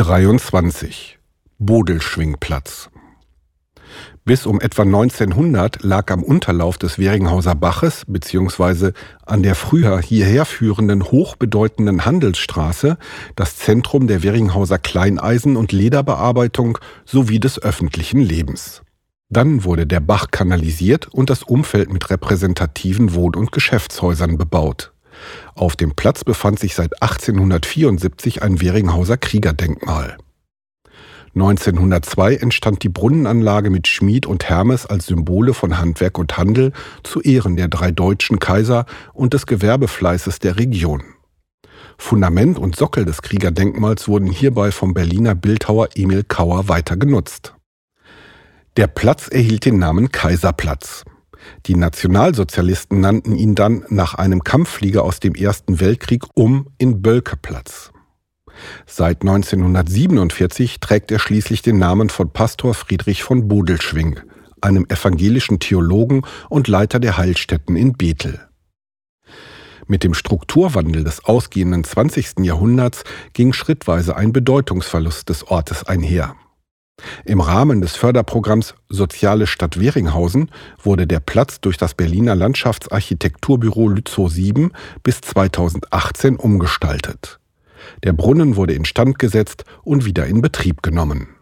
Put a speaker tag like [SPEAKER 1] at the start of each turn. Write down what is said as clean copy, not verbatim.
[SPEAKER 1] 23. Bodelschwingplatz. Bis um etwa 1900 lag am Unterlauf des Weringhauser Baches bzw. an der früher hierher führenden hochbedeutenden Handelsstraße das Zentrum der Weringhauser Kleineisen- und Lederbearbeitung sowie des öffentlichen Lebens. Dann wurde der Bach kanalisiert und das Umfeld mit repräsentativen Wohn- und Geschäftshäusern bebaut. Auf dem Platz befand sich seit 1874 ein Weringhauser Kriegerdenkmal. 1902 entstand die Brunnenanlage mit Schmied und Hermes als Symbole von Handwerk und Handel zu Ehren der 3 deutschen Kaiser und des Gewerbefleißes der Region. Fundament und Sockel des Kriegerdenkmals wurden hierbei vom Berliner Bildhauer Emil Kauer weiter genutzt. Der Platz erhielt den Namen Kaiserplatz. Die Nationalsozialisten nannten ihn dann nach einem Kampfflieger aus dem Ersten Weltkrieg in Boelckeplatz. Seit 1947 trägt er schließlich den Namen von Pastor Friedrich von Bodelschwingh, einem evangelischen Theologen und Leiter der Heilstätten in Bethel. Mit dem Strukturwandel des ausgehenden 20. Jahrhunderts ging schrittweise ein Bedeutungsverlust des Ortes einher. Im Rahmen des Förderprogramms Soziale Stadt Weringhausen wurde der Platz durch das Berliner Landschaftsarchitekturbüro Lützow 7 bis 2018 umgestaltet. Der Brunnen wurde instand gesetzt und wieder in Betrieb genommen.